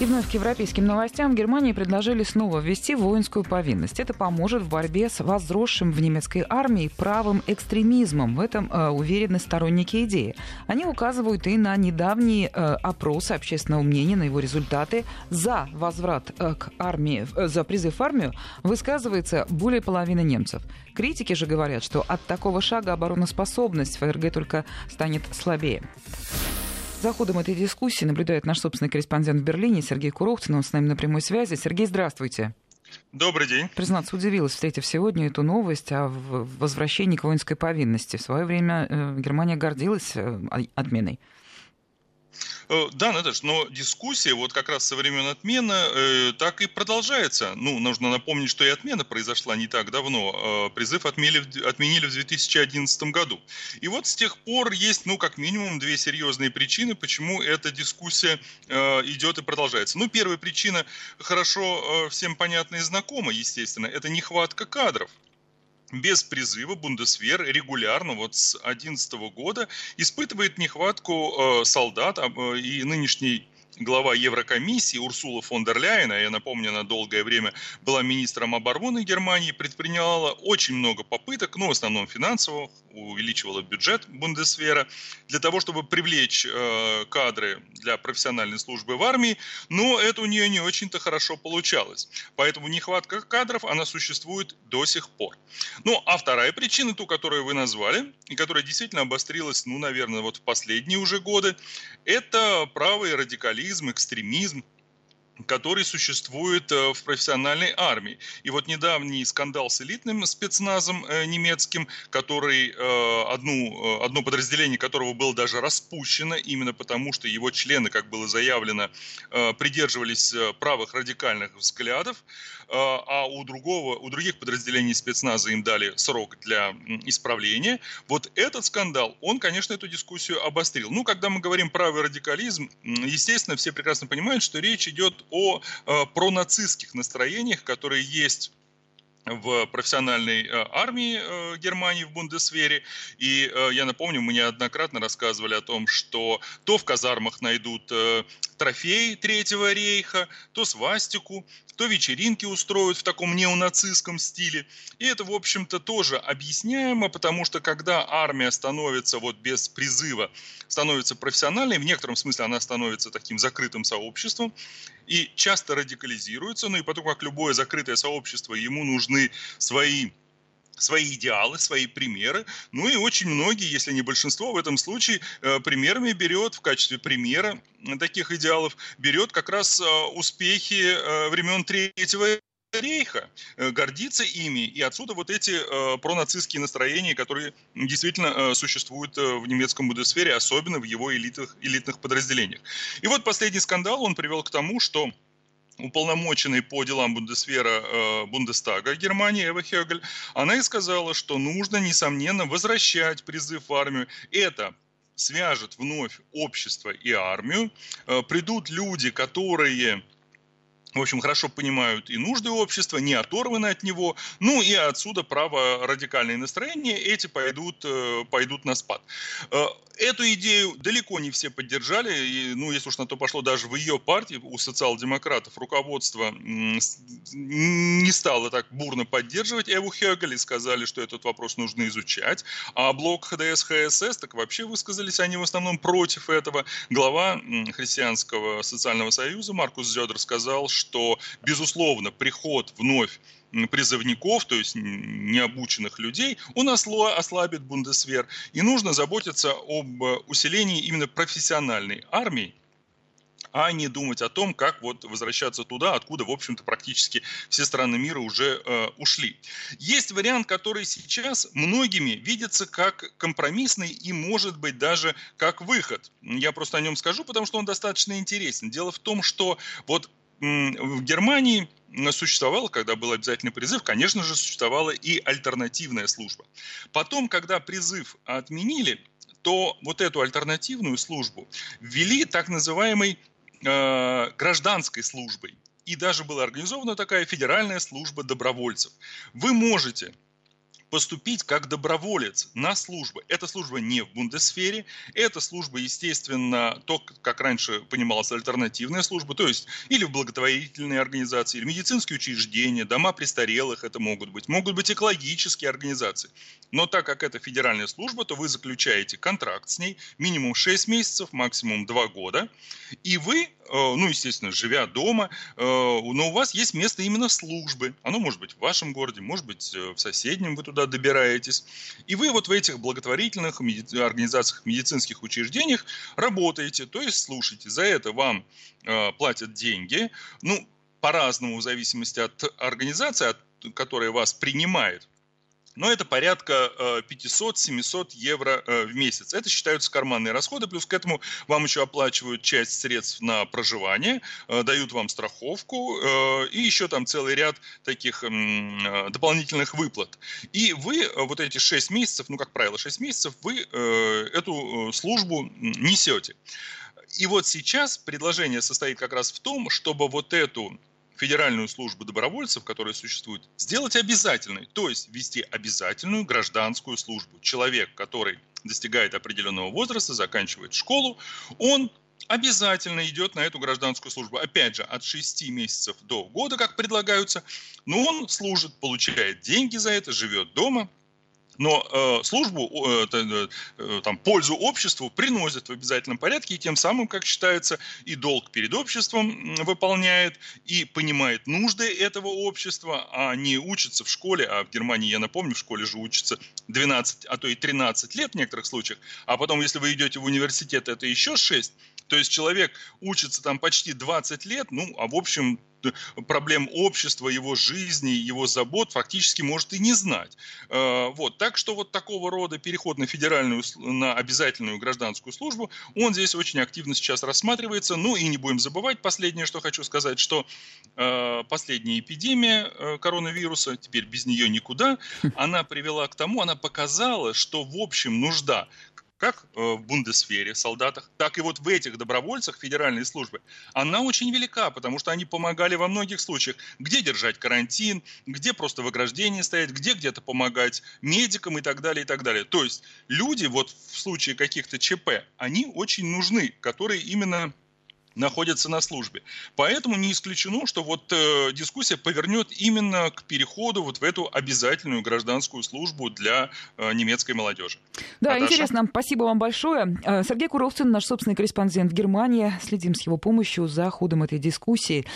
И вновь к европейским новостям. В Германии предложили снова ввести воинскую повинность. Это поможет в борьбе с возросшим в немецкой армии правым экстремизмом. В этом уверены сторонники идеи. Они указывают и на недавние опросы общественного мнения, на его результаты. За возврат к армии, за призыв в армию высказывается более половины немцев. Критики же говорят, что от такого шага обороноспособность ФРГ только станет слабее. За ходом этой дискуссии наблюдает наш собственный корреспондент в Берлине Сергей Куровцин. Он с нами на прямой связи. Сергей, здравствуйте. Добрый день. Признаться, удивилась, встретив сегодня эту новость о возвращении к воинской повинности. В свое время Германия гордилась отменой. Да, Наташа, но дискуссия вот как раз со времен отмены так и продолжается. Нужно напомнить, что и отмена произошла не так давно. Призыв отменили в 2011 году. И вот с тех пор есть, как минимум, две серьезные причины, почему эта дискуссия идет и продолжается. Первая причина хорошо всем понятна и знакома, естественно, это нехватка кадров. Без призыва Бундесвер регулярно с 2011 года испытывает нехватку солдат, и нынешний глава Еврокомиссии Урсула фон дер Ляйен, я напомню, она долгое время была министром обороны Германии, предприняла очень много попыток, в основном финансовых, увеличивала бюджет Бундесвера для того, чтобы привлечь кадры для профессиональной службы в армии, но это у нее не очень-то хорошо получалось. Поэтому нехватка кадров, она существует до сих пор. А вторая причина, ту, которую вы назвали, и которая действительно обострилась, наверное, в последние уже годы, это правый радикализм, экстремизм, который существует в профессиональной армии. И недавний скандал с элитным спецназом немецким, который одно подразделение которого было даже распущено, именно потому, что его члены, как было заявлено, придерживались правых радикальных взглядов, а у других подразделений спецназа им дали срок для исправления. Этот скандал, он, конечно, эту дискуссию обострил. Когда мы говорим правый радикализм, естественно, все прекрасно понимают, что речь идет о пронацистских настроениях, которые есть в профессиональной армии Германии, в Бундесвере. И я напомню, мы неоднократно рассказывали о том, что то в казармах найдут трофей Третьего рейха, то свастику, то вечеринки устроят в таком неонацистском стиле. И это, в общем-то, тоже объясняемо, потому что когда армия становится без призыва, становится профессиональной, в некотором смысле она становится таким закрытым сообществом и часто радикализируется, и потом, как любое закрытое сообщество, ему нужны свои идеалы, свои примеры. И очень многие, если не большинство, в этом случае примерами берет, в качестве примера таких идеалов, берет как раз успехи времен Третьего рейха, гордится ими, и отсюда эти пронацистские настроения, которые действительно существуют в немецком Бундесвере, особенно в его элитных подразделениях. И последний скандал, он привел к тому, что уполномоченный по делам Бундестага Германии Эва Хёгель, она и сказала, что нужно, несомненно, возвращать призыв в армию. Это свяжет вновь общество и армию. Придут люди, которые, в общем, хорошо понимают и нужды общества, не оторваны от него, и отсюда праворадикальные настроения, эти пойдут на спад. Эту идею далеко не все поддержали, и, если уж на то пошло, даже в ее партии, у социал-демократов, руководство не стало так бурно поддерживать Эву Хёгель и сказали, что этот вопрос нужно изучать, а блок ХДС-ХСС так вообще высказались они в основном против этого. Глава Христианского социального союза Маркус Зёдер сказал, что, безусловно, приход вновь призывников, то есть необученных людей, он ослабит Бундесвер. И нужно заботиться об усилении именно профессиональной армии, а не думать о том, как возвращаться туда, откуда, в общем-то, практически все страны мира уже ушли. Есть вариант, который сейчас многими видится как компромиссный и, может быть, даже как выход. Я просто о нем скажу, потому что он достаточно интересен. Дело в том, что в Германии существовало, когда был обязательный призыв, конечно же, существовала и альтернативная служба. Потом, когда призыв отменили, то эту альтернативную службу ввели так называемой гражданской службой. И даже была организована такая федеральная служба добровольцев. Вы можете поступить как доброволец на службу. Эта служба не в бундесвере, эта служба, естественно, то, как раньше понималась альтернативная служба, то есть или в благотворительные организации, или медицинские учреждения, дома престарелых это могут быть экологические организации. Но так как это федеральная служба, то вы заключаете контракт с ней, минимум 6 месяцев, максимум 2 года, и вы, естественно, живя дома, но у вас есть место именно службы. Оно может быть в вашем городе, может быть в соседнем, вы туда добираетесь. И вы вот в этих благотворительных организациях, медицинских учреждениях работаете, то есть слушаете. За это вам платят деньги, по-разному в зависимости от организации, которая вас принимает. Но это порядка 500-700 евро в месяц. Это считаются карманные расходы. Плюс к этому вам еще оплачивают часть средств на проживание, дают вам страховку и еще там целый ряд таких дополнительных выплат. И вы вот эти 6 месяцев, как правило 6 месяцев, вы эту службу несете. И вот сейчас предложение состоит как раз в том, чтобы вот эту федеральную службу добровольцев, которая существует, сделать обязательной, то есть ввести обязательную гражданскую службу. Человек, который достигает определенного возраста, заканчивает школу, он обязательно идет на эту гражданскую службу. Опять же, от 6 месяцев до года, как предлагаются, но он служит, получает деньги за это, живет дома. Но пользу обществу приносит в обязательном порядке, и тем самым, как считается, и долг перед обществом выполняет, и понимает нужды этого общества, а не учится в школе, а в Германии, я напомню, в школе же учится 12, а то и 13 лет в некоторых случаях, а потом, если вы идете в университет, это еще 6, то есть человек учится там почти 20 лет, а в общем проблем общества, его жизни, его забот фактически может и не знать. Так что вот такого рода переход на обязательную гражданскую службу, он здесь очень активно сейчас рассматривается. И не будем забывать, последнее, что хочу сказать, что последняя эпидемия коронавируса, теперь без нее никуда, она привела к тому, она показала, что в общем нужда как в бундесвере, солдатах, так и вот в этих добровольцах федеральной службы, она очень велика, потому что они помогали во многих случаях, где держать карантин, где просто в ограждении стоять, где где-то помогать медикам и так далее, и так далее. То есть люди вот в случае каких-то ЧП, они очень нужны, которые именно находятся на службе. Поэтому не исключено, что дискуссия повернет именно к переходу в эту обязательную гражданскую службу для немецкой молодежи. Да, Наташа? Интересно. Спасибо вам большое. Сергей Куровцин, наш собственный корреспондент в Германии. Следим с его помощью за ходом этой дискуссии.